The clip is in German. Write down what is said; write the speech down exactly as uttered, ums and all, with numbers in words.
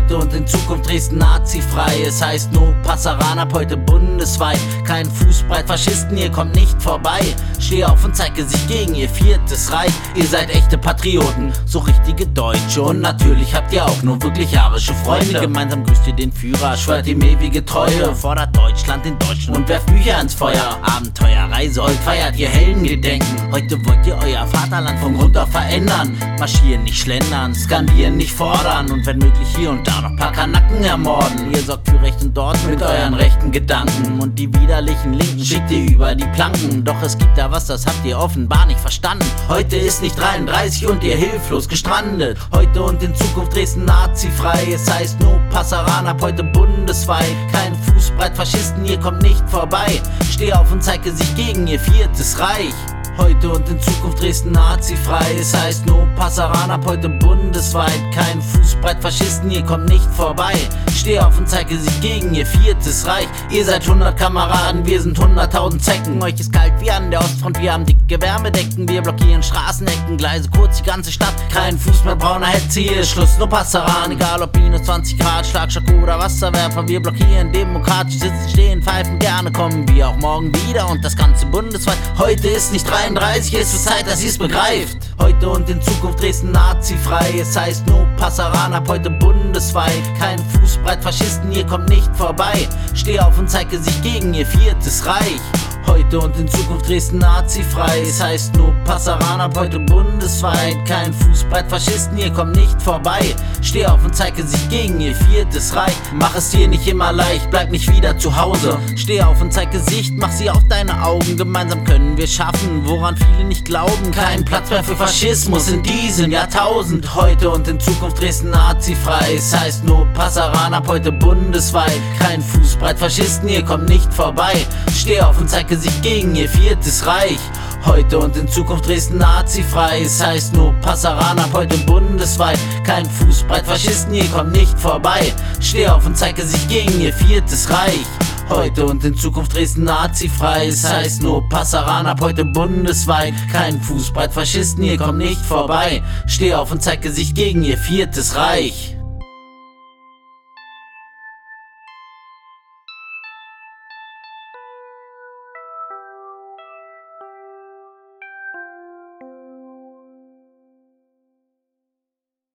Heute und in Zukunft Dresden nazifrei. Es heißt no Passaran, ab heute bundesweit. Kein Fußbreit Faschisten, ihr kommt nicht vorbei. Steh auf und zeig Gesicht gegen ihr viertes Reich. Ihr seid echte Patrioten, so richtige Deutsche. Und natürlich habt ihr auch nur wirklich arische Freunde. Gemeinsam grüßt ihr den Führer, schwört ihm ewige Treue. Fordert Deutschland den Deutschen und werft Bücher ins Feuer. Abenteuerreise, heute feiert ihr Heldengedenken. Heute wollt ihr euer Vaterland von Grund auf verändern. Marschieren, nicht schlendern, skandieren, nicht fordern. Und wenn möglich hier und da noch paar Kanaken ermorden. Ihr sorgt für Recht und Ordnung mit euren rechten Gedanken. Und die widerlichen Linken schickt ihr über die Planken. Doch es gibt da was, das habt ihr offenbar nicht verstanden. Heute ist nicht dreiunddreißig und ihr hilflos gestrandet. Heute und in Zukunft Dresden nazifrei. Es heißt no Passaran, ab heute bundesweit. Kein Fußbreit Faschisten, ihr kommt nicht vorbei. Steh auf und zeig Gesicht gegen ihr viertes Reich. Heute und in Zukunft Dresden nazifrei. Es heißt no Passaran, ab heute bundesweit. Kein Fußbreit Faschisten, ihr kommt nicht vorbei. Steh auf und zeige sich gegen ihr viertes Reich. Ihr seid hundert Kameraden, wir sind hunderttausend Zecken. Euch ist kalt wie an der Ostfront, wir haben dicke Wärmedecken. Wir blockieren Straßenecken, Gleise, kurz die ganze Stadt. Kein Fuß mehr brauner Hetze, hier ist Schluss, no Passaran. Egal ob minus zwanzig Grad, Schlagschock oder Wasserwerfer. Wir blockieren demokratisch, sitzen, stehen, pfeifen gerne. Kommen wir auch morgen wieder und das Ganze bundesweit. Heute ist nicht dreiunddreißig, ist es Zeit, dass ihr's begreift. Heute und in Zukunft Dresden nazifrei. Es heißt no Passaran, ab heute bundesweit. Kein Fußbreit Faschisten, ihr kommt nicht vorbei. Steh auf und zeig Gesicht gegen ihr viertes Reich. Heute und in Zukunft Dresden nazifrei. Es heißt no Passaran, ab heute bundesweit. Kein Fußbreit Faschisten, ihr kommt nicht vorbei. Steh auf und zeig Gesicht gegen ihr viertes Reich. Mach es dir nicht immer leicht, bleib nicht wieder zu Hause. Steh auf und zeig Gesicht, mach sie auf deine Augen. Gemeinsam können wir schaffen, woran viele nicht glauben. Kein Platz mehr für Faschismus in diesem Jahrtausend. Heute und in Zukunft Dresden nazifrei. Es heißt no Passaran, ab heute bundesweit. Kein Fußbreit Faschisten, ihr kommt nicht vorbei. Steh auf und zeig Gesicht gegen ihr viertes Reich. Heute und in Zukunft Dresden nazifrei. Es heißt no Passaran, ab heute bundesweit. Kein Fußbreit Faschisten, ihr kommt nicht vorbei. Steh auf und zeig Gesicht gegen ihr viertes Reich. Heute und in Zukunft Dresden nazifrei. Es heißt no Passaran, ab heute bundesweit. Kein Fußbreit Faschisten, ihr kommt nicht vorbei. Steh auf und zeig Gesicht gegen ihr viertes Reich.